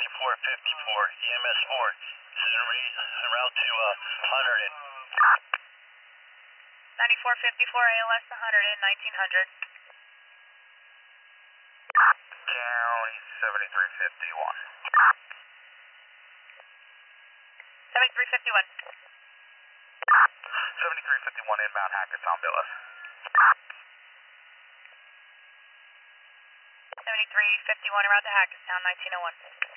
9454, EMS 4. This is en route to 100. 9454, ALS 100 1900. County 7351. 7351. 7351 inbound Hackettstown Villas. 7351 around to Hackettstown 1901.